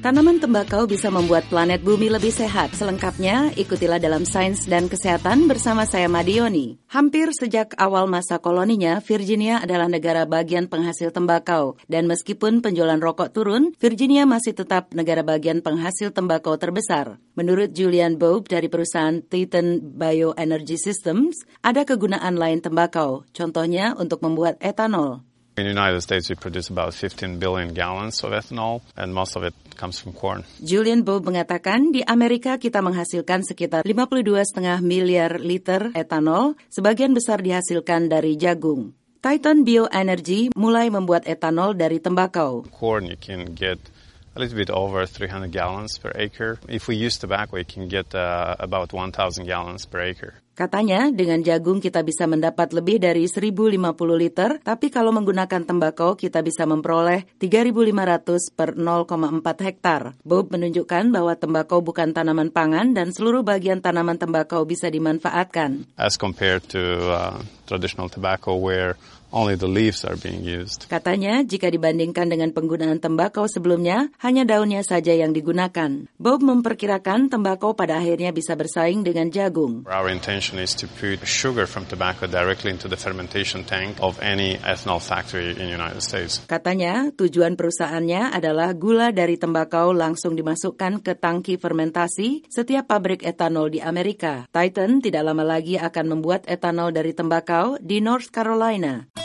Tanaman tembakau bisa membuat planet bumi lebih sehat. Selengkapnya, ikutilah dalam Sains dan Kesehatan bersama saya Madioni. Hampir sejak awal masa koloninya, Virginia adalah negara bagian penghasil tembakau. Dan meskipun penjualan rokok turun, Virginia masih tetap negara bagian penghasil tembakau terbesar. Menurut Julian Boeb dari perusahaan Titan Bioenergy Systems, ada kegunaan lain tembakau, contohnya untuk membuat etanol. In the United States, we produce about 15 billion gallons of ethanol, and most of it comes from corn. Julian Boeb mengatakan di Amerika kita menghasilkan sekitar 52,5 miliar liter etanol, sebagian besar dihasilkan dari jagung. Titan Bioenergy mulai membuat etanol dari tembakau. Corn, you can get a little bit over 300 gallons per acre. If we use tobacco, you can get about 1,000 gallons per acre. Katanya, dengan jagung kita bisa mendapat lebih dari 1.050 liter, tapi kalau menggunakan tembakau kita bisa memperoleh 3.500 per 0,4 hektar. Boeb menunjukkan bahwa tembakau bukan tanaman pangan dan seluruh bagian tanaman tembakau bisa dimanfaatkan. As compared to traditional tobacco where only the leaves are being used. Katanya, jika dibandingkan dengan penggunaan tembakau sebelumnya, hanya daunnya saja yang digunakan. Boeb memperkirakan tembakau pada akhirnya bisa bersaing dengan jagung. Our intention is to put sugar from tobacco directly into the fermentation tank of any ethanol factory in the United States. Katanya, tujuan perusahaannya adalah gula dari tembakau langsung dimasukkan ke tangki fermentasi setiap pabrik etanol di Amerika. Titan tidak lama lagi akan membuat etanol dari tembakau di North Carolina.